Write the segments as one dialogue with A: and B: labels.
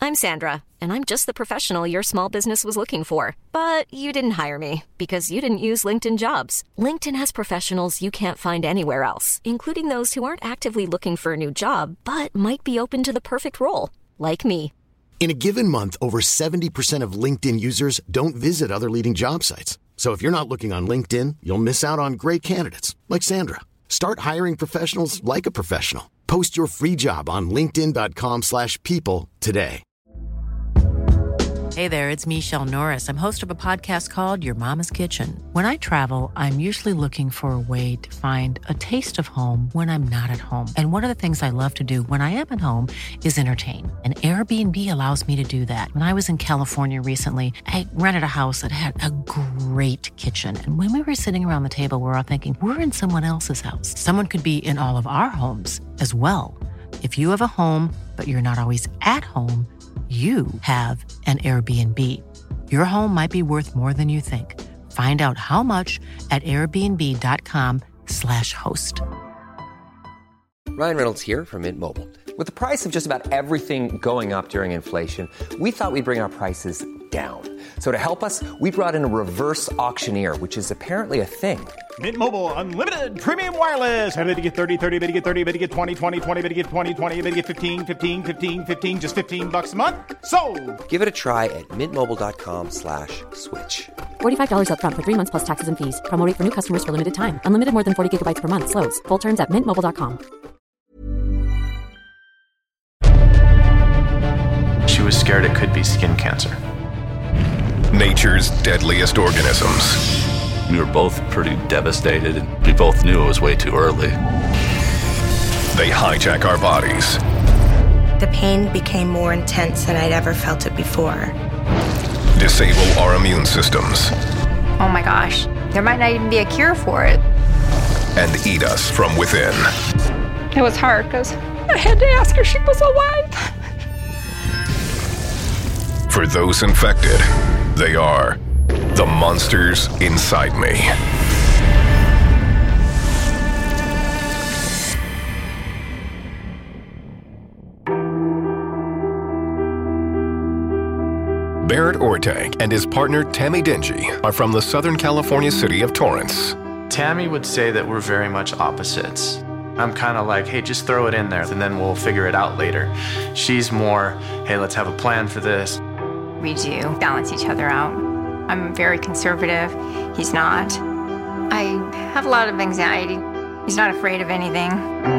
A: I'm Sandra, and I'm just the professional your small business was looking for. But you didn't hire me because you didn't use LinkedIn Jobs. LinkedIn has professionals you can't find anywhere else, including those who aren't actively looking for a new job, but might be open to the perfect role, like me.
B: In a given month, over 70% of LinkedIn users don't visit other leading job sites. So if you're not looking on LinkedIn, you'll miss out on great candidates like Sandra. Start hiring professionals like a professional. Post your free job on linkedin.com/people today.
C: Hey there, it's Michelle Norris. I'm host of a podcast called Your Mama's Kitchen. When I travel, I'm usually looking for a way to find a taste of home when I'm not at home. And one of the things I love to do when I am at home is entertain. And Airbnb allows me to do that. When I was in California recently, I rented a house that had a great kitchen. And when we were sitting around the table, we're all thinking, we're in someone else's house. Someone could be in all of our homes as well. If you have a home, but you're not always at home, you have an Airbnb. Your home might be worth more than you think. Find out how much at airbnb.com/host.
D: Ryan Reynolds here from Mint Mobile. With the price of just about everything going up during inflation, we thought we'd bring our prices down. So to help us, we brought in a reverse auctioneer, which is apparently a thing.
E: Mint Mobile Unlimited Premium Wireless. How to get 30, 30, bit to get 30, bit to get 20, 20, 20, bit to get 20, 20, bit to get 15, 15, 15, 15, just $15 a month? Sold!
D: Give it a try at mintmobile.com/switch.
F: $45 up front for 3 months plus taxes and fees. Promo rate for new customers for limited time. Unlimited more than 40 gigabytes per month. Slows full terms at mintmobile.com.
G: She was scared it could be skin cancer.
H: Nature's deadliest organisms.
I: We were both pretty devastated, and we both knew it was way too early.
H: They hijack our bodies.
J: The pain became more intense than I'd ever felt it before.
H: Disable our immune systems.
K: Oh my gosh, there might not even be a cure for it.
H: And eat us from within.
K: It was hard because I had to ask her if she was alive.
H: For those infected, they are the monsters inside me. Barrett Ortag and his partner Tammy Dingy are from the Southern California city of Torrance.
G: Tammy would say that we're very much opposites. I'm kind of like, hey, just throw it in there and then we'll figure it out later. She's more, hey, let's have a plan for this.
K: We do balance each other out. I'm very conservative. He's not. I have a lot of anxiety. He's not afraid of anything.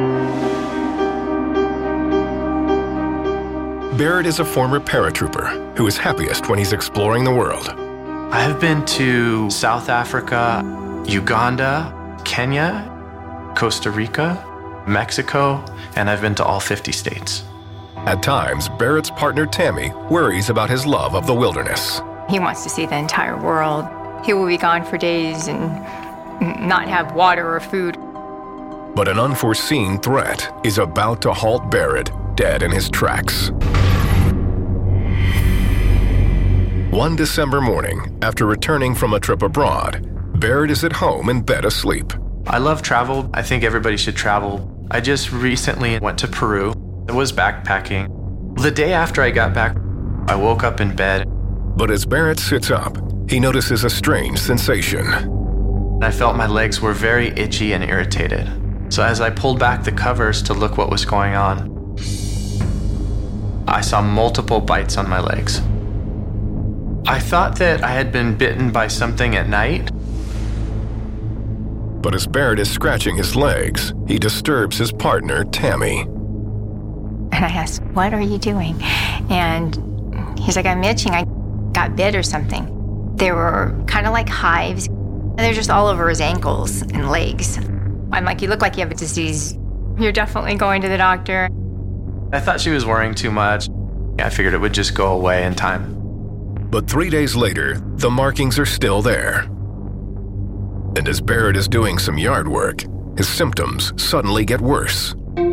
H: Barrett is a former paratrooper who is happiest when he's exploring the world.
G: I have been to South Africa, Uganda, Kenya, Costa Rica, Mexico, and I've been to all 50 states.
H: At times, Barrett's partner Tammy worries about his love of the wilderness.
K: He wants to see the entire world. He will be gone for days and not have water or food.
H: But an unforeseen threat is about to halt Barrett dead in his tracks. One December morning, after returning from a trip abroad, Barrett is at home in bed asleep.
G: I love travel. I think everybody should travel. I just recently went to Peru. I was backpacking. The day after I got back, I woke up in bed.
H: But as Barrett sits up, he notices a strange sensation.
G: I felt my legs were very itchy and irritated. So as I pulled back the covers to look what was going on, I saw multiple bites on my legs. I thought that I had been bitten by something at night.
H: But as Barrett is scratching his legs, he disturbs his partner, Tammy.
K: And I asked, what are you doing? And he's like, I'm itching. I got bit or something. They were kind of like hives. And they're just all over his ankles and legs. I'm like, you look like you have a disease. You're definitely going to the doctor.
G: I thought she was worrying too much. I figured it would just go away in time.
H: But 3 days later, the markings are still there. And as Barrett is doing some yard work, his symptoms suddenly get worse.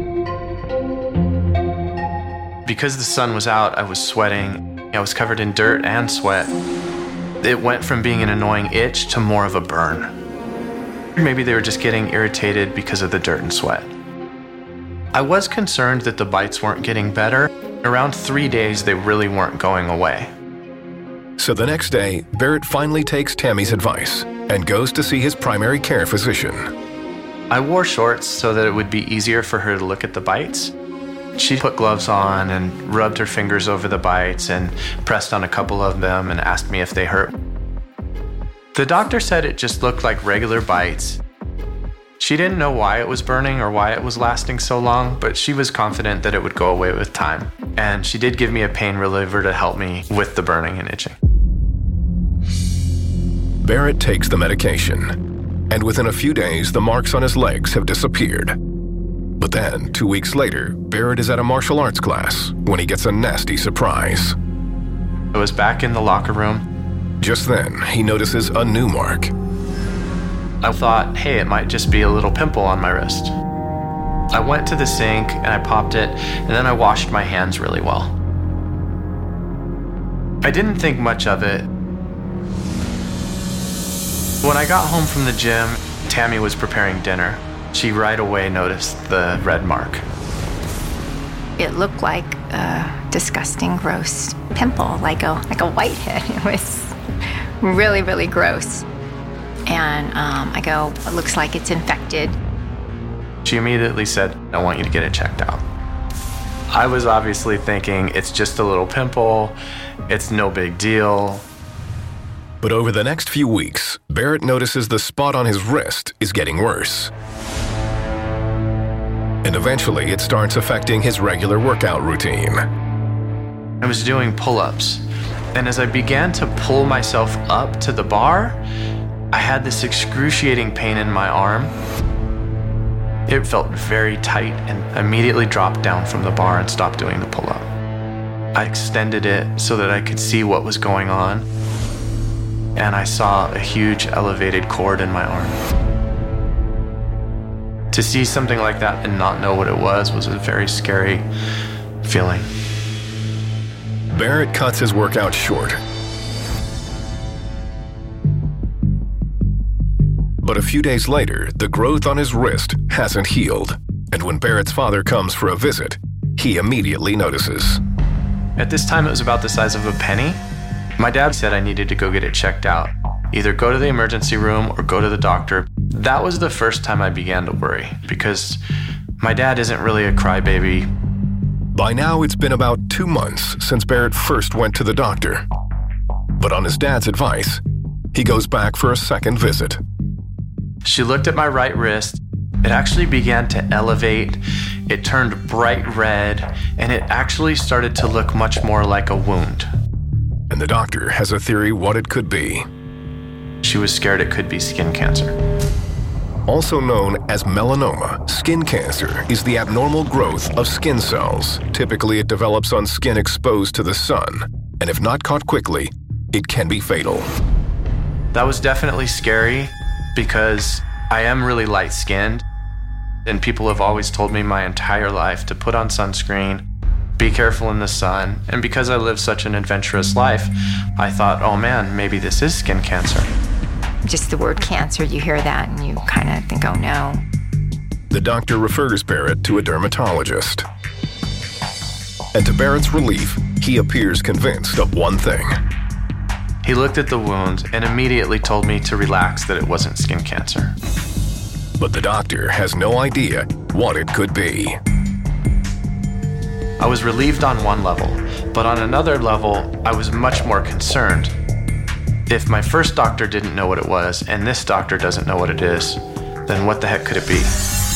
G: Because the sun was out, I was sweating. I was covered in dirt and sweat. It went from being an annoying itch to more of a burn. Maybe they were just getting irritated because of the dirt and sweat. I was concerned that the bites weren't getting better, Around 3 days, they really weren't going away.
H: So the next day, Barrett finally takes Tammy's advice and goes to see his primary care physician.
G: I wore shorts so that it would be easier for her to look at the bites. She put gloves on and rubbed her fingers over the bites and pressed on a couple of them and asked me if they hurt. The doctor said it just looked like regular bites. She didn't know why it was burning or why it was lasting so long, but she was confident that it would go away with time. And she did give me a pain reliever to help me with the burning and itching.
H: Barrett takes the medication, and within a few days, the marks on his legs have disappeared. But then, 2 weeks later, Barrett is at a martial arts class when he gets a nasty surprise.
G: I was back in the locker room.
H: Just then, he notices a new mark.
G: I thought, hey, it might just be a little pimple on my wrist. I went to the sink and I popped it, and then I washed my hands really well. I didn't think much of it. When I got home from the gym, Tammy was preparing dinner. She right away noticed the red mark.
K: It looked like a disgusting, gross pimple, like a whitehead. It was really, really gross. And I go, it looks like it's infected.
G: She immediately said, I want you to get it checked out. I was obviously thinking, it's just a little pimple, it's no big deal.
H: But over the next few weeks, Barrett notices the spot on his wrist is getting worse. And eventually, it starts affecting his regular workout routine.
G: I was doing pull-ups, and as I began to pull myself up to the bar, I had this excruciating pain in my arm. It felt very tight and immediately dropped down from the bar and stopped doing the pull-up. I extended it so that I could see what was going on, and I saw a huge elevated cord in my arm. To see something like that and not know what it was a very scary feeling.
H: Barrett cuts his workout short. But a few days later, the growth on his wrist hasn't healed. And when Barrett's father comes for a visit, he immediately notices.
G: At this time, it was about the size of a penny. My dad said I needed to go get it checked out. Either go to the emergency room or go to the doctor. That was the first time I began to worry, because my dad isn't really a crybaby.
H: By now, it's been about 2 months since Barrett first went to the doctor. But on his dad's advice, he goes back for a second visit.
G: She looked at my right wrist. It actually began to elevate. It turned bright red, and it actually started to look much more like a wound.
H: And the doctor has a theory what it could be.
G: She was scared it could be skin cancer.
H: Also known as melanoma, skin cancer is the abnormal growth of skin cells. Typically, it develops on skin exposed to the sun, and if not caught quickly, it can be fatal.
G: That was definitely scary because I am really light-skinned, and people have always told me my entire life to put on sunscreen, be careful in the sun, and because I live such an adventurous life, I thought, oh man, maybe this is skin cancer.
K: Just the word cancer, you hear that and you kind of think, oh no.
H: The doctor refers Barrett to a dermatologist. And to Barrett's relief, he appears convinced of one thing.
G: He looked at the wound and immediately told me to relax, that it wasn't skin cancer.
H: But the doctor has no idea what it could be.
G: I was relieved on one level, but on another level, I was much more concerned. If my first doctor didn't know what it was, and this doctor doesn't know what it is, then what the heck could it be?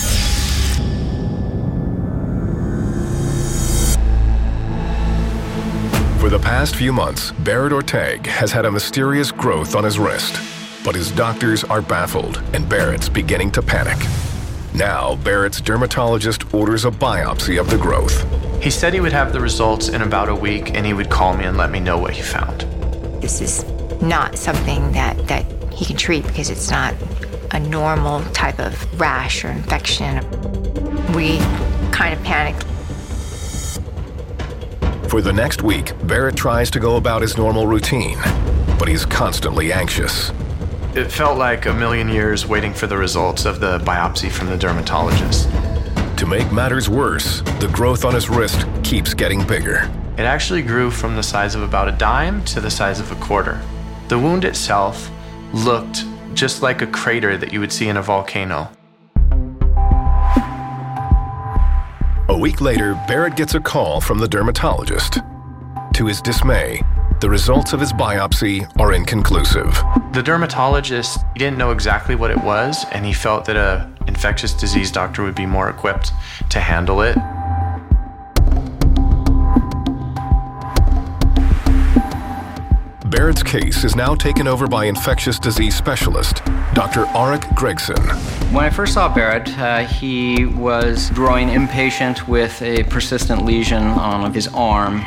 H: For the past few months, Barrett Ortega has had a mysterious growth on his wrist, but his doctors are baffled, and Barrett's beginning to panic. Now, Barrett's dermatologist orders a biopsy of the growth.
G: He said he would have the results in about a week, and he would call me and let me know what he found.
K: This is not something that he can treat because it's not a normal type of rash or infection. We kind of panicked.
H: For the next week, Barrett tries to go about his normal routine, but he's constantly anxious.
G: It felt like a million years waiting for the results of the biopsy from the dermatologist.
H: To make matters worse, the growth on his wrist keeps getting bigger.
G: It actually grew from the size of about a dime to the size of a quarter. The wound itself looked just like a crater that you would see in a volcano.
H: A week later, Barrett gets a call from the dermatologist. To his dismay, the results of his biopsy are inconclusive.
G: The dermatologist, he didn't know exactly what it was, and he felt that an infectious disease doctor would be more equipped to handle it.
H: Barrett's case is now taken over by infectious disease specialist, Dr. Arik Gregson.
L: When I first saw Barrett, he was growing impatient with a persistent lesion on his arm.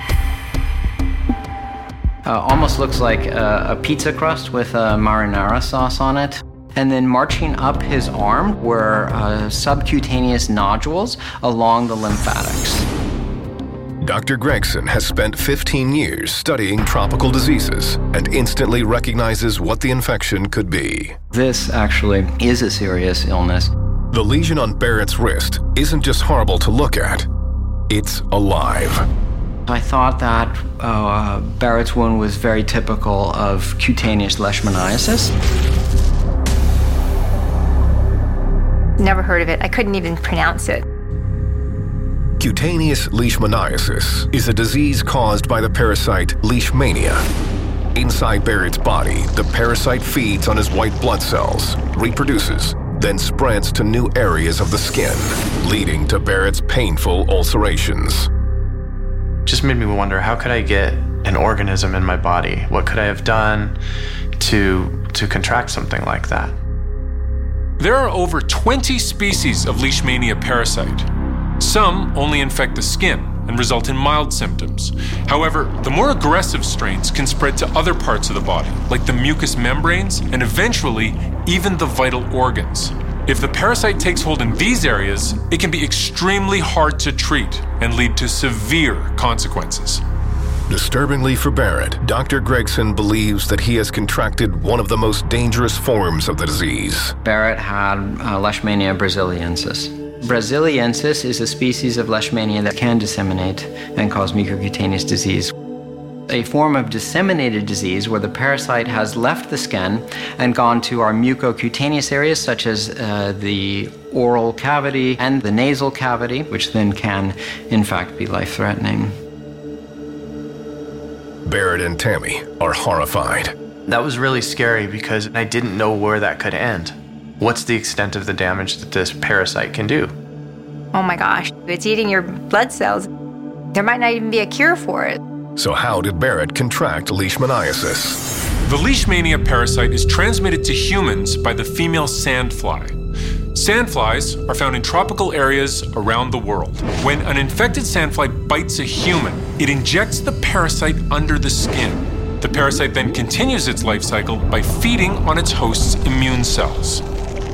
L: Almost looks like a pizza crust with a marinara sauce on it. And then marching up his arm were subcutaneous nodules along the lymphatics.
H: Dr. Gregson has spent 15 years studying tropical diseases and instantly recognizes what the infection could be.
L: This actually is a serious illness.
H: The lesion on Barrett's wrist isn't just horrible to look at, it's alive.
L: I thought that Barrett's wound was very typical of cutaneous leishmaniasis.
K: Never heard of it. I couldn't even pronounce it.
H: Cutaneous leishmaniasis is a disease caused by the parasite Leishmania. Inside Barrett's body, the parasite feeds on his white blood cells, reproduces, then spreads to new areas of the skin, leading to Barrett's painful ulcerations.
G: Just made me wonder, how could I get an organism in my body? What could I have done to contract something like that?
M: There are over 20 species of Leishmania parasite. Some only infect the skin and result in mild symptoms. However, the more aggressive strains can spread to other parts of the body, like the mucous membranes and eventually even the vital organs. If the parasite takes hold in these areas, it can be extremely hard to treat and lead to severe consequences.
H: Disturbingly for Barrett, Dr. Gregson believes that he has contracted one of the most dangerous forms of the disease.
L: Barrett had Leishmania brasiliensis. Brasiliensis is a species of Leishmania that can disseminate and cause mucocutaneous disease. A form of disseminated disease where the parasite has left the skin and gone to our mucocutaneous areas such as the oral cavity and the nasal cavity, which then can, in fact, be life-threatening.
H: Barrett and Tammy are horrified.
G: That was really scary because I didn't know where that could end. What's the extent of the damage that this parasite can do?
K: Oh my gosh, it's eating your blood cells. There might not even be a cure for it.
H: So how did Barrett contract leishmaniasis?
M: The Leishmania parasite is transmitted to humans by the female sandfly. Sandflies are found in tropical areas around the world. When an infected sandfly bites a human, it injects the parasite under the skin. The parasite then continues its life cycle by feeding on its host's immune cells.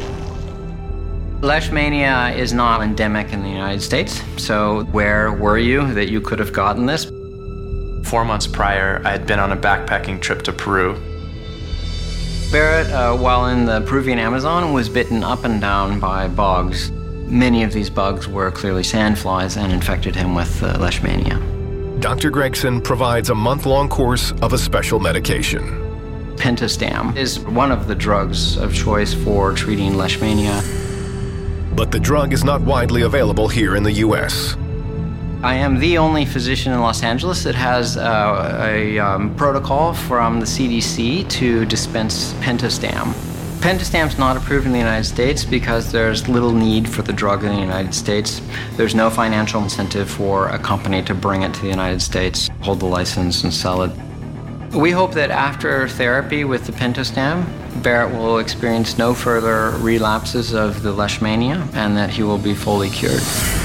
L: Leishmania is not endemic in the United States, so where were you that you could have gotten this?
G: 4 months prior, I had been on a backpacking trip to Peru.
L: Barrett, while in the Peruvian Amazon, was bitten up and down by bugs. Many of these bugs were clearly sandflies and infected him with Leishmania.
H: Dr. Gregson provides a month-long course of a special medication.
L: Pentastam is one of the drugs of choice for treating Leishmania.
H: But the drug is not widely available here in the U.S.
L: I am the only physician in Los Angeles that has a protocol from the CDC to dispense Pentastam. Pentastam's not approved in the United States because there's little need for the drug in the United States. There's no financial incentive for a company to bring it to the United States, hold the license, and sell it. We hope that after therapy with the Pentastam, Barrett will experience no further relapses of the Leishmania and that he will be fully cured.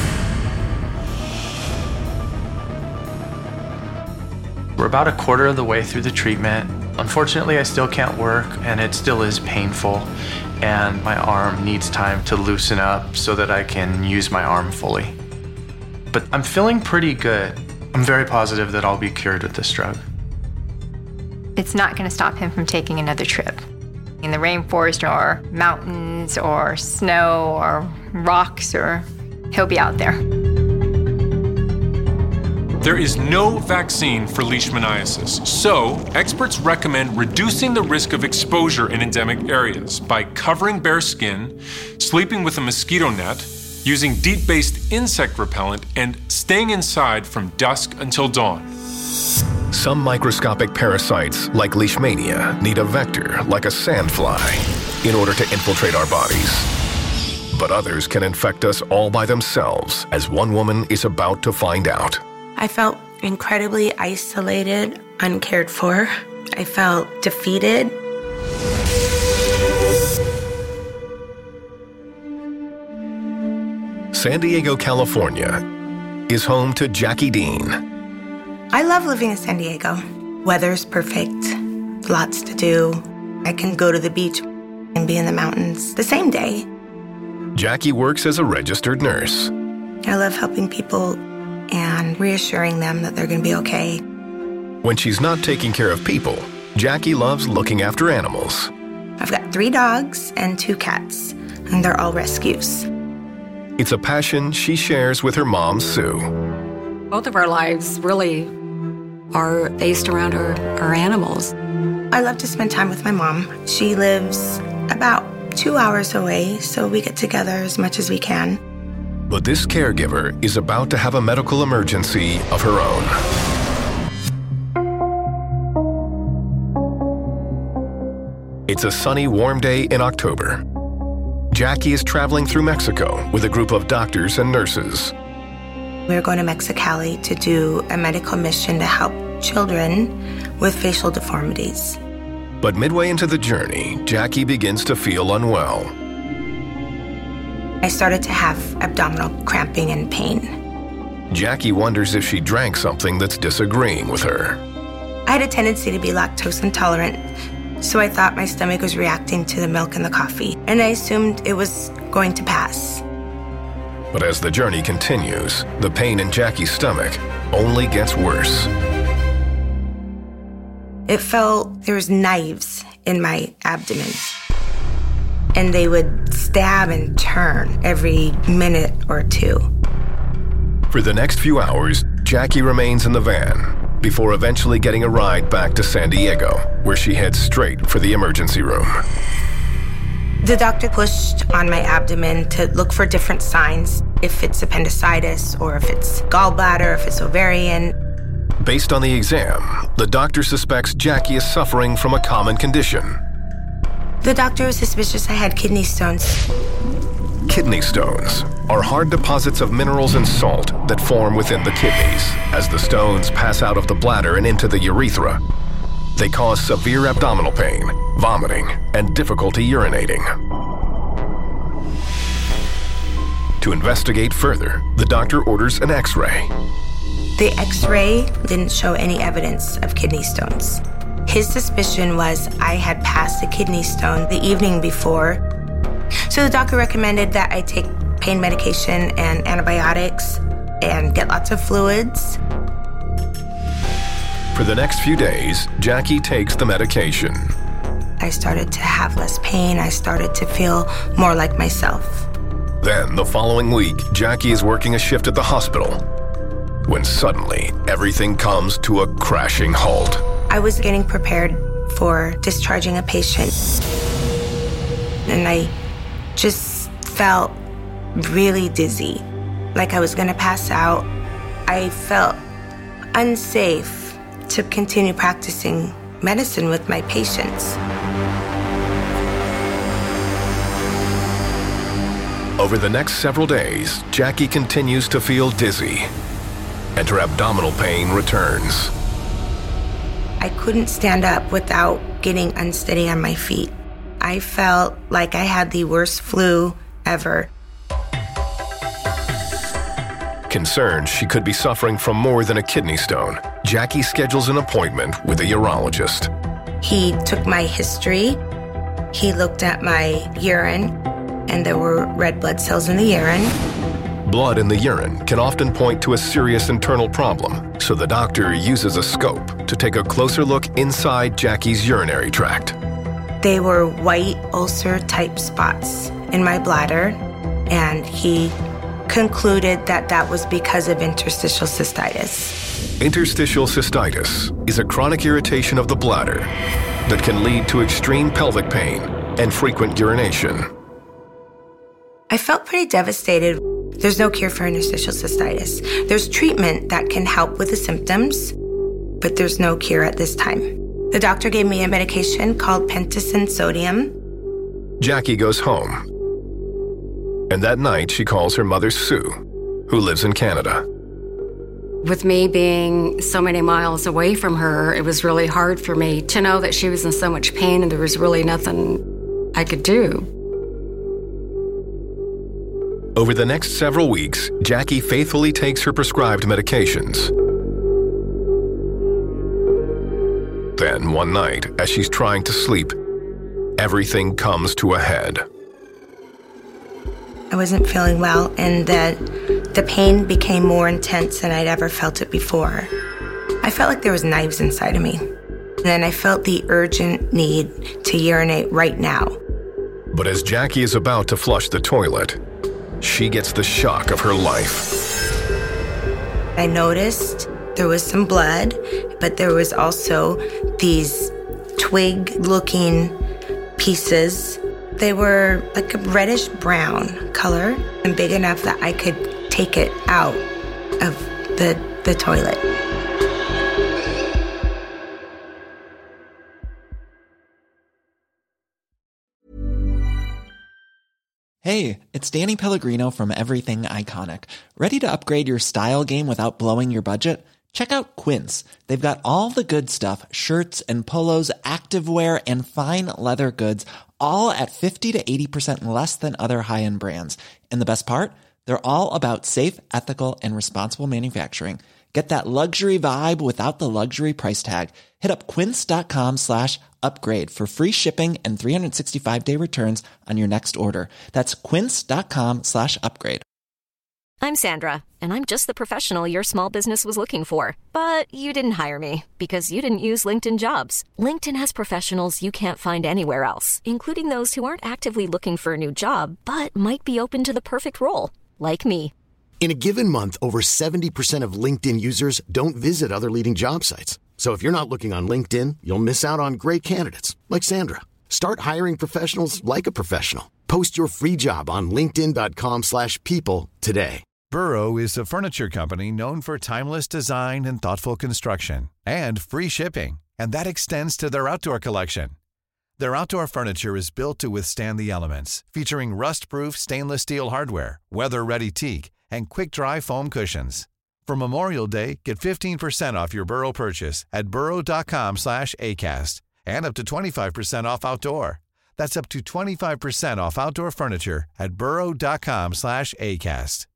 G: We're about a quarter of the way through the treatment. Unfortunately, I still can't work, and it still is painful, and my arm needs time to loosen up so that I can use my arm fully. But I'm feeling pretty good. I'm very positive that I'll be cured with this drug.
K: It's not going to stop him from taking another trip. In the rainforest or mountains or snow or rocks or he'll be out there.
M: There is no vaccine for leishmaniasis, so experts recommend reducing the risk of exposure in endemic areas by covering bare skin, sleeping with a mosquito net, using DEET-based insect repellent, and staying inside from dusk until dawn.
H: Some microscopic parasites, like Leishmania, need a vector, like a sandfly, in order to infiltrate our bodies. But others can infect us all by themselves, as one woman is about to find out.
J: I felt incredibly isolated, uncared for. I felt defeated.
H: San Diego, California, is home to Jackie Dean.
J: I love living in San Diego. Weather's perfect, lots to do. I can go to the beach and be in the mountains the same day.
H: Jackie works as a registered nurse.
J: I love helping people and reassuring them that they're going to be okay.
H: When she's not taking care of people, Jackie loves looking after animals.
J: I've got 3 dogs and 2 cats, and they're all rescues.
H: It's a passion she shares with her mom, Sue.
N: Both of our lives really are based around our animals.
J: I love to spend time with my mom. She lives about 2 hours away, so we get together as much as we can.
H: But this caregiver is about to have a medical emergency of her own. It's a sunny, warm day in October. Jackie is traveling through Mexico with a group of doctors and nurses.
J: We're going to Mexicali to do a medical mission to help children with facial deformities.
H: But midway into the journey, Jackie begins to feel unwell.
J: I started to have abdominal cramping and pain.
H: Jackie wonders if she drank something that's disagreeing with her.
J: I had a tendency to be lactose intolerant, so I thought my stomach was reacting to the milk and the coffee, and I assumed it was going to pass.
H: But as the journey continues, the pain in Jackie's stomach only gets worse.
J: It felt there was knives in my abdomen, and they would stab and turn every minute or 2.
H: For the next few hours, Jackie remains in the van before eventually getting a ride back to San Diego, where she heads straight for the emergency room.
J: The doctor pushed on my abdomen to look for different signs, if it's appendicitis or if it's gallbladder, if it's ovarian.
H: Based on the exam, the doctor suspects Jackie is suffering from a common condition.
J: The doctor was suspicious I had kidney stones.
H: Kidney stones are hard deposits of minerals and salt that form within the kidneys. As the stones pass out of the bladder and into the urethra, they cause severe abdominal pain, vomiting, and difficulty urinating. To investigate further, the doctor orders an X-ray.
J: The X-ray didn't show any evidence of kidney stones. His suspicion was I had passed a kidney stone the evening before. So the doctor recommended that I take pain medication and antibiotics and get lots of fluids.
H: For the next few days, Jackie takes the medication.
J: I started to have less pain. I started to feel more like myself.
H: Then, the following week, Jackie is working a shift at the hospital, when suddenly, everything comes to a crashing halt.
J: I was getting prepared for discharging a patient, and I just felt really dizzy, like I was gonna pass out. I felt unsafe to continue practicing medicine with my patients.
H: Over the next several days, Jackie continues to feel dizzy, and her abdominal pain returns.
J: I couldn't stand up without getting unsteady on my feet. I felt like I had the worst flu ever.
H: Concerned she could be suffering from more than a kidney stone, Jackie schedules an appointment with a urologist.
J: He took my history. He looked at my urine, and there were red blood cells in the urine.
H: Blood in the urine can often point to a serious internal problem, so the doctor uses a scope to take a closer look inside Jackie's urinary tract.
J: They were white ulcer-type spots in my bladder, and he concluded that that was because of interstitial cystitis.
H: Interstitial cystitis is a chronic irritation of the bladder that can lead to extreme pelvic pain and frequent urination.
J: I felt pretty devastated. There's no cure for interstitial cystitis. There's treatment that can help with the symptoms, but there's no cure at this time. The doctor gave me a medication called Pentosan sodium.
H: Jackie goes home. And that night, she calls her mother, Sue, who lives in Canada.
N: With me being so many miles away from her, it was really hard for me to know that she was in so much pain and there was really nothing I could do.
H: Over the next several weeks, Jackie faithfully takes her prescribed medications. Then, one night, as she's trying to sleep, everything comes to a head.
J: I wasn't feeling well, and the pain became more intense than I'd ever felt it before. I felt like there was knives inside of me. And then I felt the urgent need to urinate right now.
H: But as Jackie is about to flush the toilet, she gets the shock of her life.
J: I noticed there was some blood, but there was also these twig-looking pieces. They were like a reddish brown color and big enough that I could take it out of the toilet.
O: Hey, it's Danny Pellegrino from Everything Iconic. Ready to upgrade your style game without blowing your budget? Check out Quince. They've got all the good stuff, shirts and polos, activewear, and fine leather goods, all at 50 to 80% less than other high-end brands. And the best part? They're all about safe, ethical, and responsible manufacturing. Get that luxury vibe without the luxury price tag. Hit up quince.com/upgrade for free shipping and 365-day returns on your next order. That's quince.com/upgrade.
A: I'm Sandra, and I'm just the professional your small business was looking for. But you didn't hire me because you didn't use LinkedIn Jobs. LinkedIn has professionals you can't find anywhere else, including those who aren't actively looking for a new job, but might be open to the perfect role, like me.
B: In a given month, over 70% of LinkedIn users don't visit other leading job sites. So if you're not looking on LinkedIn, you'll miss out on great candidates like Sandra. Start hiring professionals like a professional. Post your free job on linkedin.com/people today.
P: Burrow is a furniture company known for timeless design and thoughtful construction and free shipping, and that extends to their outdoor collection. Their outdoor furniture is built to withstand the elements, featuring rust-proof stainless steel hardware, weather-ready teak, and quick-dry foam cushions. For Memorial Day, get 15% off your Burrow purchase at burrow.com/acast and up to 25% off outdoor. That's up to 25% off outdoor furniture at burrow.com/acast.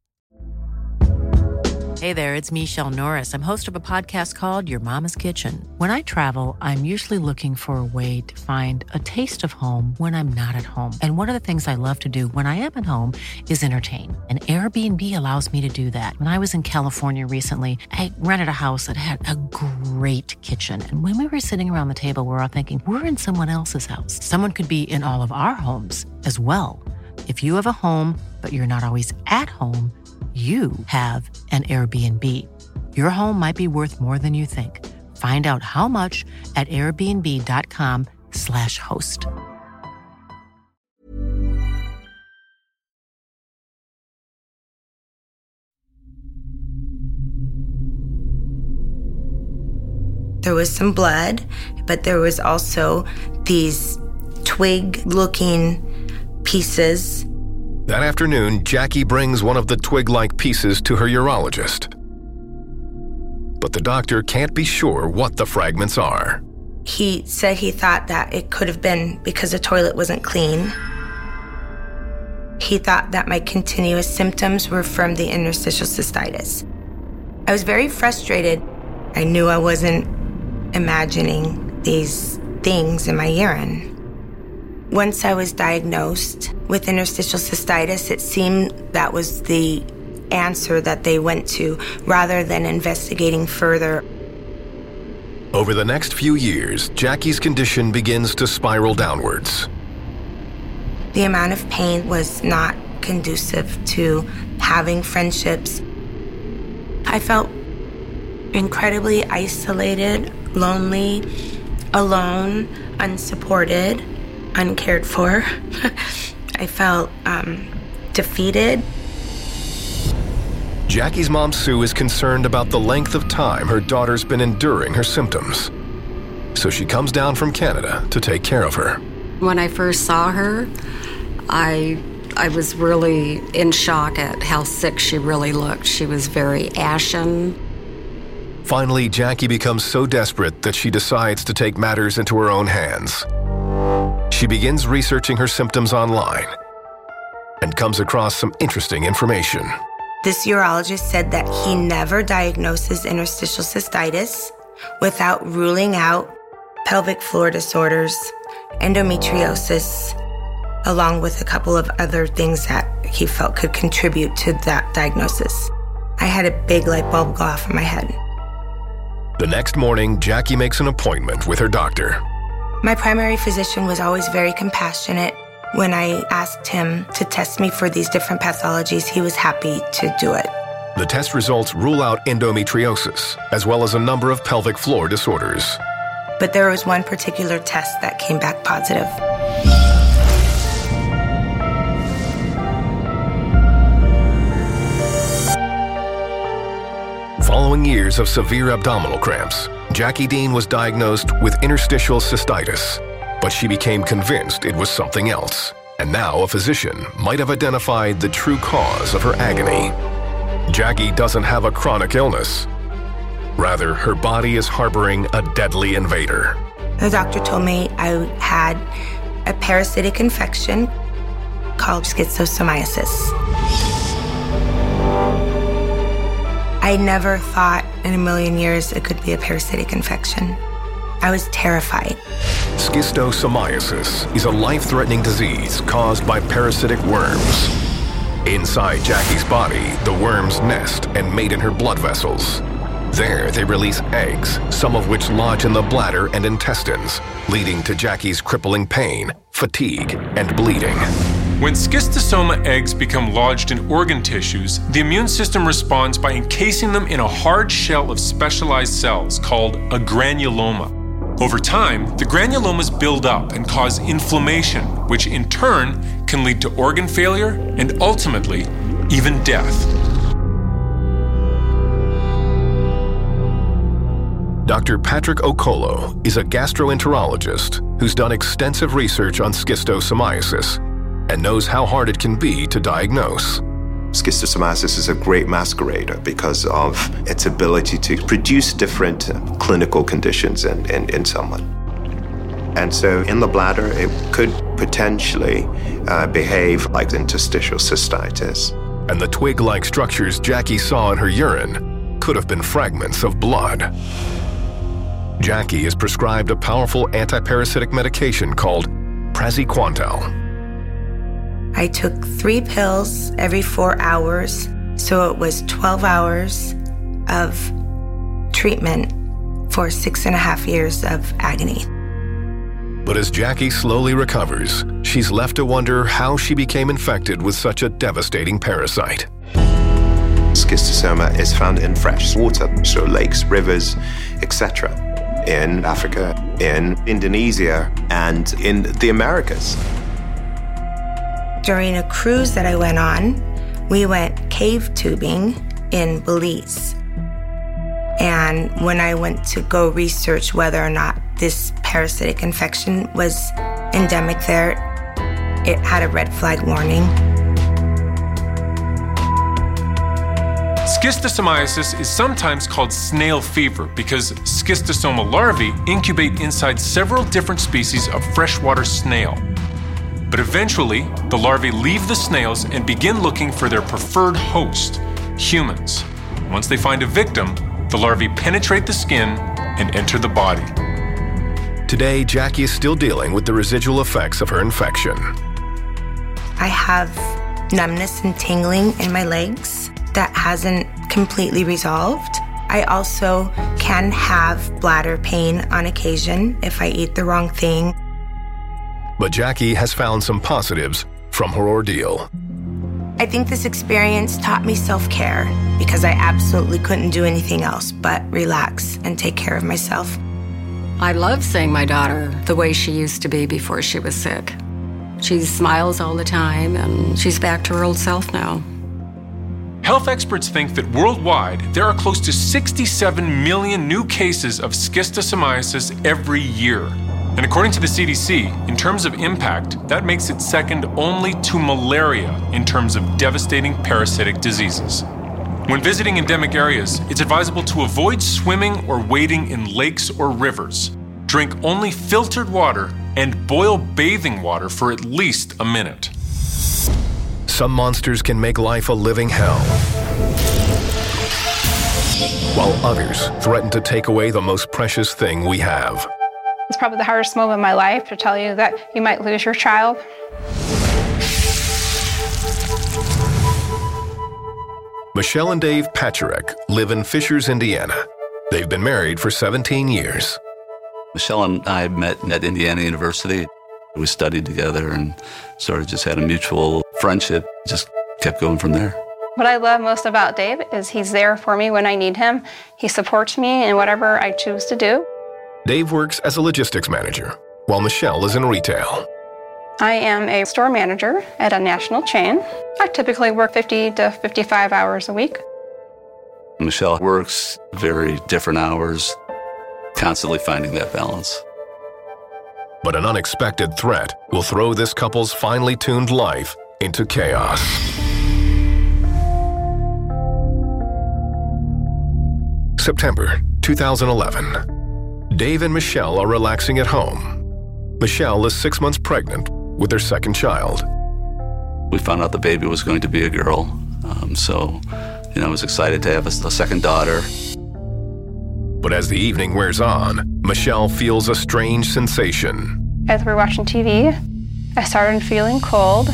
C: Hey there, it's Michelle Norris. I'm host of a podcast called Your Mama's Kitchen. When I travel, I'm usually looking for a way to find a taste of home when I'm not at home. And one of the things I love to do when I am at home is entertain. And Airbnb allows me to do that. When I was in California recently, I rented a house that had a great kitchen. And when we were sitting around the table, we were all thinking, we're in someone else's house. Someone could be in all of our homes as well. If you have a home, but you're not always at home, you have an Airbnb. Your home might be worth more than you think. Find out how much at airbnb.com/host.
J: There was some blood, but there was also these twig-looking pieces.
H: That afternoon, Jackie brings one of the twig-like pieces to her urologist. But the doctor can't be sure what the fragments are.
J: He said he thought that it could have been because the toilet wasn't clean. He thought that my continuous symptoms were from the interstitial cystitis. I was very frustrated. I knew I wasn't imagining these things in my urine. Once I was diagnosed with interstitial cystitis, it seemed that was the answer that they went to, rather than investigating further.
H: Over the next few years, Jackie's condition begins to spiral downwards.
J: The amount of pain was not conducive to having friendships. I felt incredibly isolated, lonely, alone, unsupported, uncared for. I felt defeated.
H: Jackie's mom, Sue, is concerned about the length of time her daughter's been enduring her symptoms. So she comes down from Canada to take care of her.
N: When I first saw her, I was really in shock at how sick she really looked. She was very ashen.
H: Finally, Jackie becomes so desperate that she decides to take matters into her own hands. She begins researching her symptoms online and comes across some interesting information.
J: This urologist said that he never diagnoses interstitial cystitis without ruling out pelvic floor disorders, endometriosis, along with a couple of other things that he felt could contribute to that diagnosis. I had a big light bulb go off in my head.
H: The next morning, Jackie makes an appointment with her doctor.
J: My primary physician was always very compassionate. When I asked him to test me for these different pathologies, he was happy to do it.
H: The test results rule out endometriosis, as well as a number of pelvic floor disorders.
J: But there was one particular test that came back positive.
H: Following years of severe abdominal cramps, Jackie Dean was diagnosed with interstitial cystitis, but she became convinced it was something else. And now a physician might have identified the true cause of her agony. Jackie doesn't have a chronic illness. Rather, her body is harboring a deadly invader.
J: The doctor told me I had a parasitic infection called schistosomiasis. I never thought in a million years it could be a parasitic infection. I was terrified.
H: Schistosomiasis is a life-threatening disease caused by parasitic worms. Inside Jackie's body, the worms nest and mate in her blood vessels. There, they release eggs, some of which lodge in the bladder and intestines, leading to Jackie's crippling pain, fatigue, and bleeding.
M: When schistosoma eggs become lodged in organ tissues, the immune system responds by encasing them in a hard shell of specialized cells called a granuloma. Over time, the granulomas build up and cause inflammation, which in turn can lead to organ failure and ultimately, even death.
H: Dr. Patrick Okolo is a gastroenterologist who's done extensive research on schistosomiasis and knows how hard it can be to diagnose.
Q: Schistosomiasis is a great masquerader because of its ability to produce different clinical conditions in someone. And so in the bladder, it could potentially behave like interstitial cystitis.
H: And the twig-like structures Jackie saw in her urine could have been fragments of blood. Jackie is prescribed a powerful antiparasitic medication called praziquantel.
J: I took 3 pills every 4 hours, so it was 12 hours of treatment for 6.5 years of agony.
H: But as Jackie slowly recovers, she's left to wonder how she became infected with such a devastating parasite.
Q: Schistosoma is found in fresh water, so lakes, rivers, etc., in Africa, in Indonesia, and in the Americas.
J: During a cruise that I went on, we went cave tubing in Belize. And when I went to go research whether or not this parasitic infection was endemic there, it had a red flag warning.
M: Schistosomiasis is sometimes called snail fever because schistosoma larvae incubate inside several different species of freshwater snail. But eventually, the larvae leave the snails and begin looking for their preferred host, humans. Once they find a victim, the larvae penetrate the skin and enter the body.
H: Today, Jackie is still dealing with the residual effects of her infection.
J: I have numbness and tingling in my legs that hasn't completely resolved. I also can have bladder pain on occasion if I eat the wrong thing.
H: But Jackie has found some positives from her ordeal.
J: I think this experience taught me self-care because I absolutely couldn't do anything else but relax and take care of myself.
N: I love seeing my daughter the way she used to be before she was sick. She smiles all the time, and she's back to her old self now.
M: Health experts think that worldwide, there are close to 67 million new cases of schistosomiasis every year. And according to the CDC, in terms of impact, that makes it second only to malaria in terms of devastating parasitic diseases. When visiting endemic areas, it's advisable to avoid swimming or wading in lakes or rivers. Drink only filtered water and boil bathing water for at least a minute.
H: Some monsters can make life a living hell, while others threaten to take away the most precious thing we have.
R: It's probably the hardest moment of my life to tell you that you might lose your child.
H: Michelle and Dave Pacharek live in Fishers, Indiana. They've been married for 17 years.
I: Michelle and I met at Indiana University. We studied together and sort of just had a mutual friendship, just kept going from there.
R: What I love most about Dave is he's there for me when I need him. He supports me in whatever I choose to do.
H: Dave works as a logistics manager, while Michelle is in retail.
R: I am a store manager at a national chain. I typically work 50 to 55 hours a week.
I: Michelle works very different hours, constantly finding that balance.
H: But an unexpected threat will throw this couple's finely tuned life into chaos. September 2011. Dave and Michelle are relaxing at home. Michelle is 6 months pregnant with their second child.
I: We found out the baby was going to be a girl, so I was excited to have a second daughter.
H: But as the evening wears on, Michelle feels a strange sensation.
R: As we were watching TV, I started feeling cold.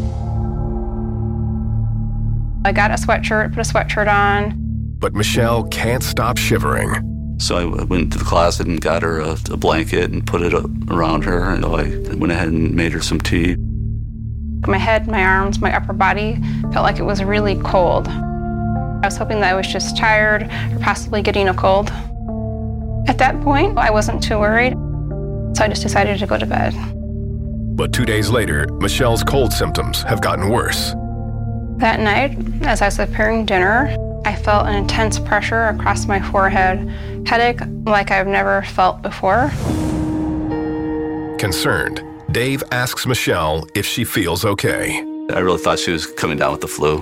R: I got a sweatshirt, put a sweatshirt on.
H: But Michelle can't stop shivering.
I: So I went to the closet and got her a blanket and put it around her, and I went ahead and made her some tea.
R: My head, my arms, my upper body felt like it was really cold. I was hoping that I was just tired or possibly getting a cold. At that point, I wasn't too worried, so I just decided to go to bed.
H: But 2 days later, Michelle's cold symptoms have gotten worse.
R: That night, as I was preparing dinner, I felt an intense pressure across my forehead, headache like I've never felt before.
H: Concerned, Dave asks Michelle if she feels okay.
I: I really thought she was coming down with the flu.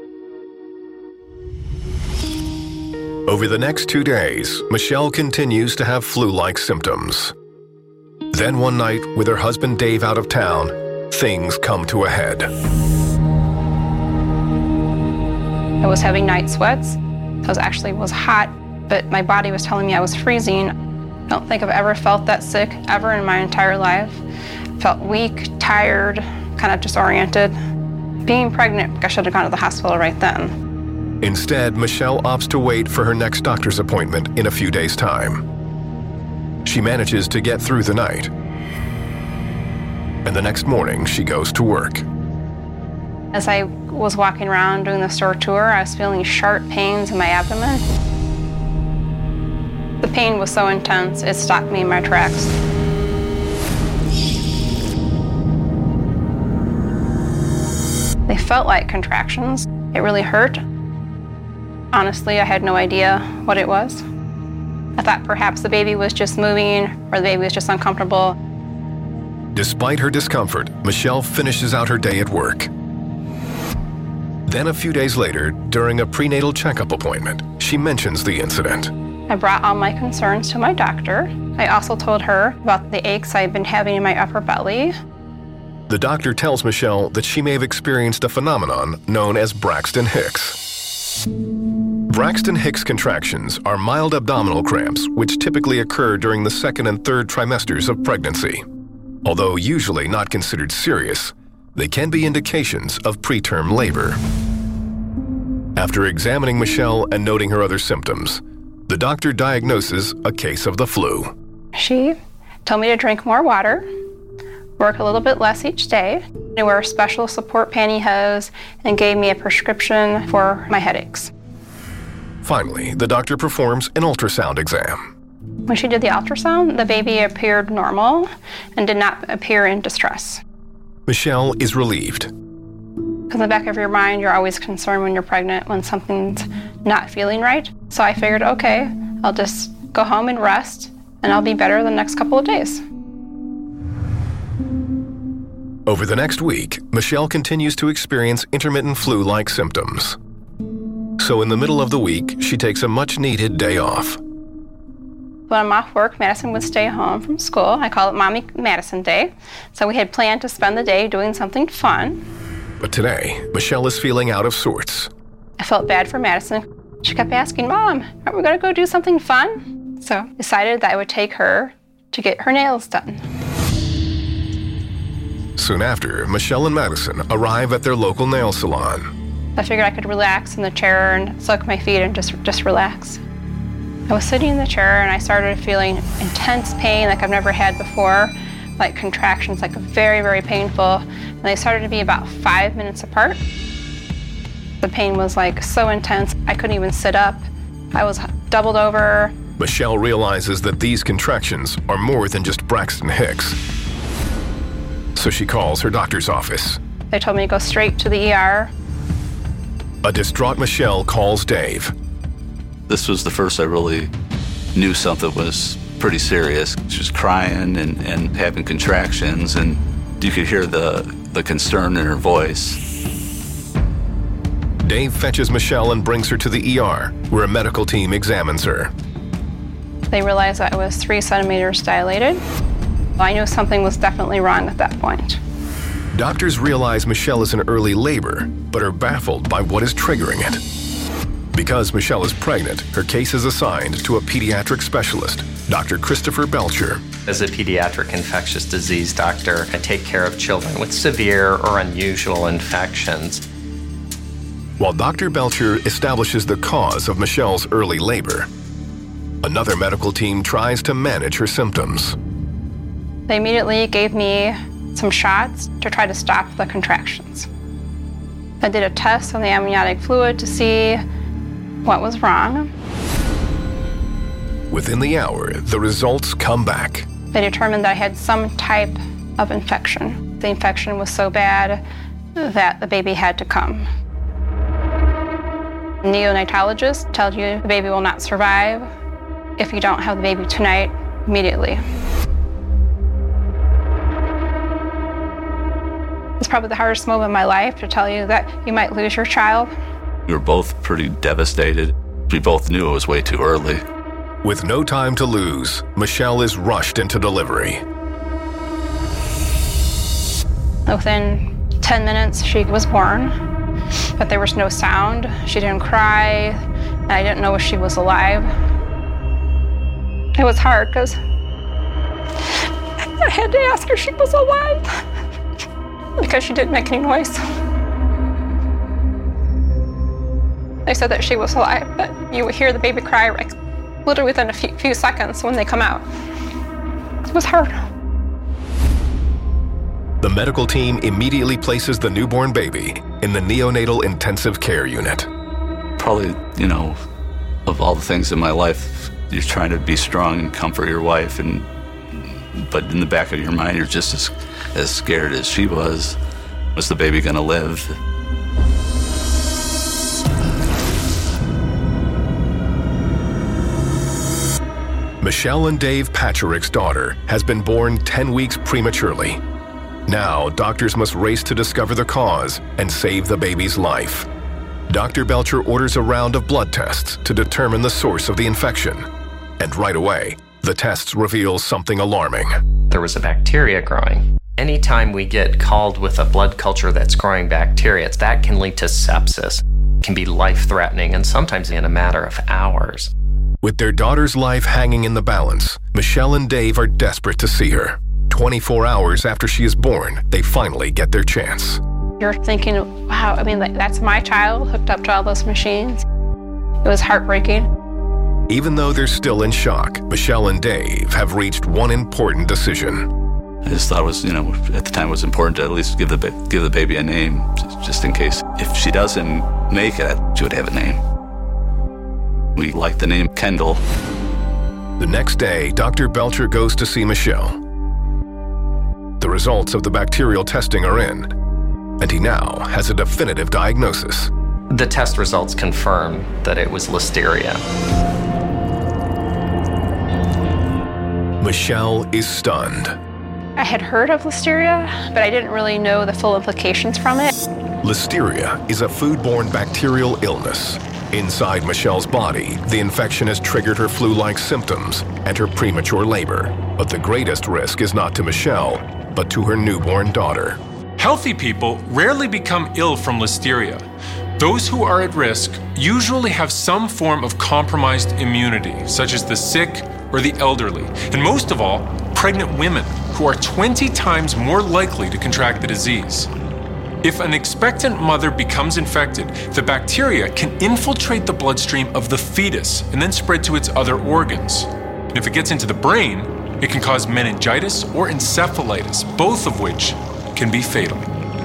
H: Over the next 2 days, Michelle continues to have flu-like symptoms. Then one night, with her husband Dave out of town, things come to a head.
R: I was having night sweats. I was hot, but my body was telling me I was freezing. I don't think I've ever felt that sick ever in my entire life. Felt weak, tired, kind of disoriented. Being pregnant, I should have gone to the hospital right then.
H: Instead, Michelle opts to wait for her next doctor's appointment in a few days' time. She manages to get through the night. And the next morning, she goes to work.
R: As I was walking around doing the store tour, I was feeling sharp pains in my abdomen. The pain was so intense, it stopped me in my tracks. They felt like contractions. It really hurt. Honestly, I had no idea what it was. I thought perhaps the baby was just moving or the baby was just uncomfortable.
H: Despite her discomfort, Michelle finishes out her day at work. Then a few days later, during a prenatal checkup appointment, she mentions the incident.
R: I brought all my concerns to my doctor. I also told her about the aches I've been having in my upper belly.
H: The doctor tells Michelle that she may have experienced a phenomenon known as Braxton Hicks. Braxton Hicks contractions are mild abdominal cramps which typically occur during the second and third trimesters of pregnancy. Although usually not considered serious, they can be indications of preterm labor. After examining Michelle and noting her other symptoms, the doctor diagnoses a case of the flu.
R: She told me to drink more water, work a little bit less each day. They wear special support pantyhose and gave me a prescription for my headaches.
H: Finally, the doctor performs an ultrasound exam.
R: When she did the ultrasound, the baby appeared normal and did not appear in distress.
H: Michelle is relieved.
R: In the back of your mind, you're always concerned when you're pregnant when something's not feeling right. So I figured, okay, I'll just go home and rest, and I'll be better the next couple of days.
H: Over the next week, Michelle continues to experience intermittent flu-like symptoms. So in the middle of the week, she takes a much-needed day off.
R: When I'm off work, Madison would stay home from school. I call it Mommy Madison Day. So we had planned to spend the day doing something fun.
H: But today, Michelle is feeling out of sorts.
R: I felt bad for Madison. She kept asking, Mom, aren't we going to go do something fun? So I decided that I would take her to get her nails done.
H: Soon after, Michelle and Madison arrive at their local nail salon.
R: I figured I could relax in the chair and soak my feet and just relax. I was sitting in the chair and I started feeling intense pain like I've never had before, like contractions, like very, very painful. And they started to be about 5 minutes apart. The pain was like so intense, I couldn't even sit up. I was doubled over.
H: Michelle realizes that these contractions are more than just Braxton Hicks. So she calls her doctor's office.
R: They told me to go straight to the ER.
H: A distraught Michelle calls Dave.
I: This was the first I really knew something was pretty serious. She was crying and having contractions, and you could hear the concern in her voice.
H: Dave fetches Michelle and brings her to the ER, where a medical team examines her.
R: They realized that I was 3 centimeters dilated. I knew something was definitely wrong at that point.
H: Doctors realize Michelle is in early labor, but are baffled by what is triggering it. Because Michelle is pregnant, her case is assigned to a pediatric specialist, Dr. Christopher Belcher.
D: As a pediatric infectious disease doctor, I take care of children with severe or unusual infections.
H: While Dr. Belcher establishes the cause of Michelle's early labor, another medical team tries to manage her symptoms.
R: They immediately gave me some shots to try to stop the contractions. I did a test on the amniotic fluid to see what was wrong.
H: Within the hour, the results come back.
R: They determined that I had some type of infection. The infection was so bad that the baby had to come. Neonatologists tell you the baby will not survive if you don't have the baby tonight immediately. It's probably the hardest moment of my life to tell you that you might lose your child.
I: We were both pretty devastated. We both knew it was way too early.
H: With no time to lose, Michelle is rushed into delivery.
R: Within 10 minutes, she was born, but there was no sound. She didn't cry, and I didn't know if she was alive. It was hard because I had to ask her if she was alive because she didn't make any noise. They said that she was alive, but you would hear the baby cry like literally within a few seconds when they come out. It was hard.
H: The medical team immediately places the newborn baby in the neonatal intensive care unit.
I: Probably, of all the things in my life, you're trying to be strong and comfort your wife, but in the back of your mind, you're just as scared as she was. Was the baby gonna live?
H: Michelle and Dave Pacherick's daughter has been born 10 weeks prematurely. Now, doctors must race to discover the cause and save the baby's life. Dr. Belcher orders a round of blood tests to determine the source of the infection. And right away, the tests reveal something alarming.
D: There was a bacteria growing. Anytime we get called with a blood culture that's growing bacteria, that can lead to sepsis. It can be life-threatening, and sometimes in a matter of hours.
H: With their daughter's life hanging in the balance, Michelle and Dave are desperate to see her. 24 hours after she is born, they finally get their chance.
R: You're thinking, wow, that's my child hooked up to all those machines. It was heartbreaking.
H: Even though they're still in shock, Michelle and Dave have reached one important decision.
I: I just thought it was, at the time it was important to at least give the baby a name, just in case. If she doesn't make it, she would have a name. We liked the name Kendall.
H: The next day, Dr. Belcher goes to see Michelle. The results of the bacterial testing are in, and he now has a definitive diagnosis.
D: The test results confirm that it was Listeria.
H: Michelle is stunned.
R: I had heard of Listeria, but I didn't really know the full implications from it.
H: Listeria is a foodborne bacterial illness. Inside Michelle's body, the infection has triggered her flu-like symptoms and her premature labor. But the greatest risk is not to Michelle, but to her newborn daughter.
M: Healthy people rarely become ill from Listeria. Those who are at risk usually have some form of compromised immunity, such as the sick or the elderly, and most of all, pregnant women, who are 20 times more likely to contract the disease. If an expectant mother becomes infected, the bacteria can infiltrate the bloodstream of the fetus and then spread to its other organs. And if it gets into the brain, it can cause meningitis or encephalitis, both of which can be fatal.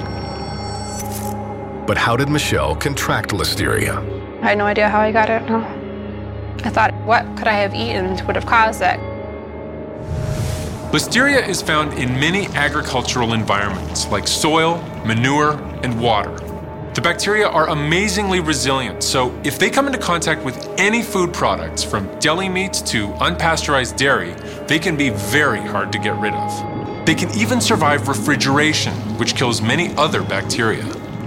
H: But how did Michelle contract Listeria?
R: I had no idea how I got it. I thought, what could I have eaten that would have caused that?
M: Listeria is found in many agricultural environments like soil, manure, and water. The bacteria are amazingly resilient, so if they come into contact with any food products, from deli meats to unpasteurized dairy, they can be very hard to get rid of. They can even survive refrigeration, which kills many other bacteria.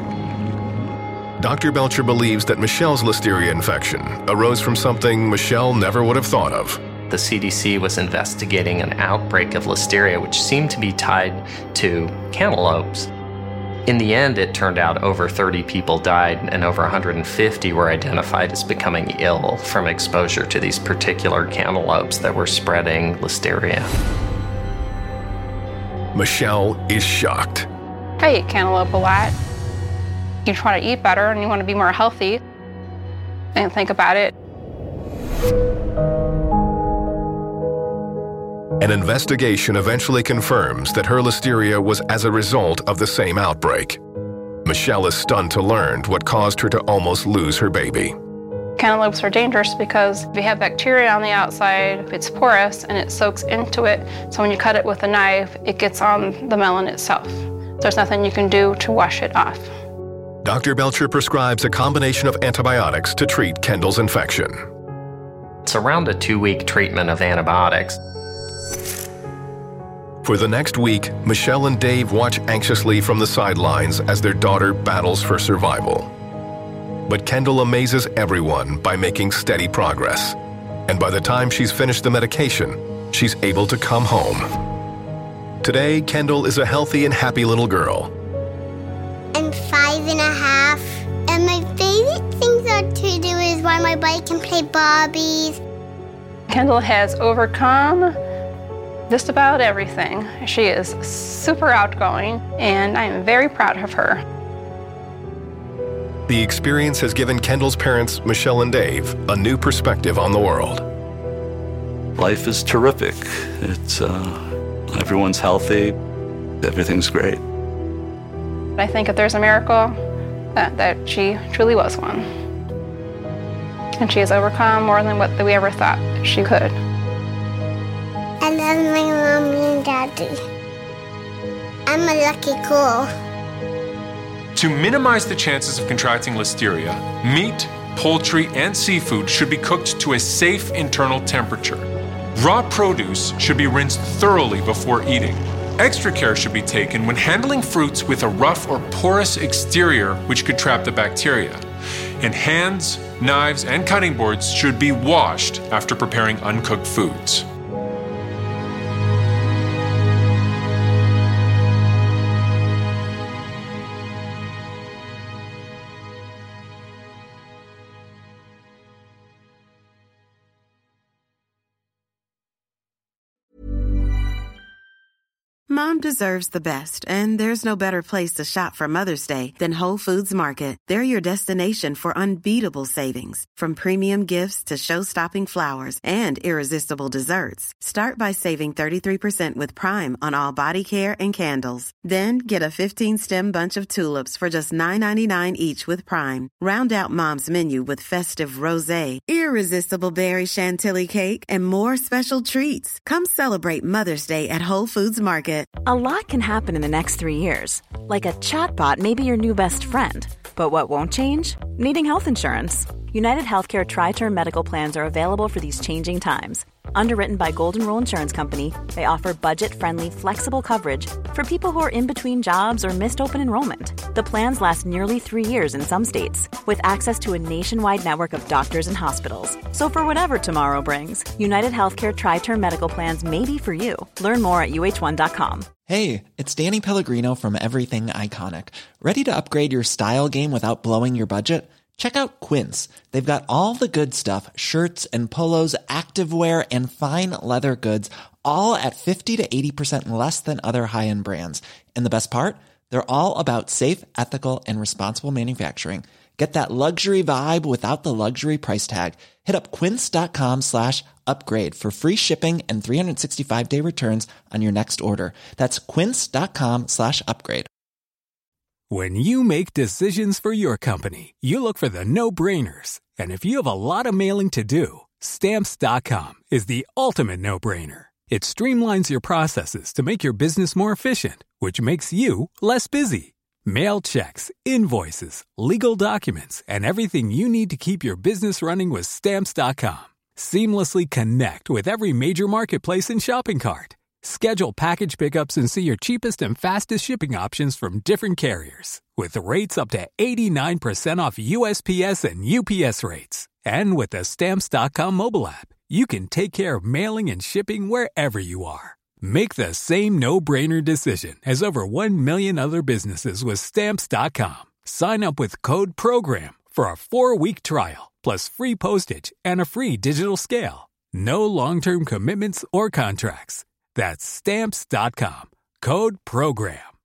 H: Dr. Belcher believes that Michelle's Listeria infection arose from something Michelle never would have thought of.
D: The CDC was investigating an outbreak of Listeria, which seemed to be tied to cantaloupes. In the end, it turned out over 30 people died and over 150 were identified as becoming ill from exposure to these particular cantaloupes that were spreading Listeria.
H: Michelle is shocked.
R: I eat cantaloupe a lot. You try to eat better and you want to be more healthy. And think about it.
H: An investigation eventually confirms that her Listeria was as a result of the same outbreak. Michelle is stunned to learn what caused her to almost lose her baby.
R: Cantaloupes are dangerous because if you have bacteria on the outside, it's porous and it soaks into it. So when you cut it with a knife, it gets on the melon itself. There's nothing you can do to wash it off.
H: Dr. Belcher prescribes a combination of antibiotics to treat Kendall's infection.
D: It's around a 2-week treatment of antibiotics.
H: For the next week, Michelle and Dave watch anxiously from the sidelines as their daughter battles for survival. But Kendall amazes everyone by making steady progress. And by the time she's finished the medication, she's able to come home. Today, Kendall is a healthy and happy little girl.
S: I'm 5.5, and my favorite things to do is ride my bike and play Barbies.
R: Kendall has overcome just about everything. She is super outgoing, and I am very proud of her.
H: The experience has given Kendall's parents, Michelle and Dave, a new perspective on the world.
I: Life is terrific. It's everyone's healthy. Everything's great.
R: I think if there's a miracle, that she truly was one. And she has overcome more than what we ever thought she could.
S: I love my mommy and daddy. I'm a lucky girl.
M: To minimize the chances of contracting Listeria, meat, poultry, and seafood should be cooked to a safe internal temperature. Raw produce should be rinsed thoroughly before eating. Extra care should be taken when handling fruits with a rough or porous exterior which could trap the bacteria. And hands, knives, and cutting boards should be washed after preparing uncooked foods.
T: Mom deserves the best, and there's no better place to shop for Mother's Day than Whole Foods Market. They're your destination for unbeatable savings, from premium gifts to show-stopping flowers and irresistible desserts. Start by saving 33% with Prime on all body care and candles. Then get a 15-stem bunch of tulips for just $9.99 each with Prime. Round out Mom's menu with festive rosé, irresistible berry chantilly cake, and more special treats. Come celebrate Mother's Day at Whole Foods Market.
U: A lot can happen in the next 3 years. Like a chatbot may be your new best friend. But what won't change? Needing health insurance. United Healthcare Tri-Term Medical Plans are available for these changing times. Underwritten by Golden Rule Insurance Company, they offer budget-friendly, flexible coverage for people who are in between jobs or missed open enrollment. The plans last nearly 3 years in some states, with access to a nationwide network of doctors and hospitals. So for whatever tomorrow brings, United Healthcare Tri-Term Medical Plans may be for you. Learn more at uh1.com.
O: Hey, it's Danny Pellegrino from Everything Iconic. Ready to upgrade your style game without blowing your budget? Check out Quince. They've got all the good stuff, shirts and polos, activewear, and fine leather goods, all at 50 to 80% less than other high-end brands. And the best part? They're all about safe, ethical, and responsible manufacturing. Get that luxury vibe without the luxury price tag. Hit up quince.com/upgrade for free shipping and 365-day returns on your next order. That's quince.com/upgrade.
V: When you make decisions for your company, you look for the no-brainers. And if you have a lot of mailing to do, Stamps.com is the ultimate no-brainer. It streamlines your processes to make your business more efficient, which makes you less busy. Mail checks, invoices, legal documents, and everything you need to keep your business running with Stamps.com. Seamlessly connect with every major marketplace and shopping cart. Schedule package pickups and see your cheapest and fastest shipping options from different carriers, with rates up to 89% off USPS and UPS rates. And with the Stamps.com mobile app, you can take care of mailing and shipping wherever you are. Make the same no-brainer decision as over 1 million other businesses with Stamps.com. Sign up with code PROGRAM for a 4-week trial, plus free postage and a free digital scale. No long-term commitments or contracts. That's Stamps.com. Code PROGRAM.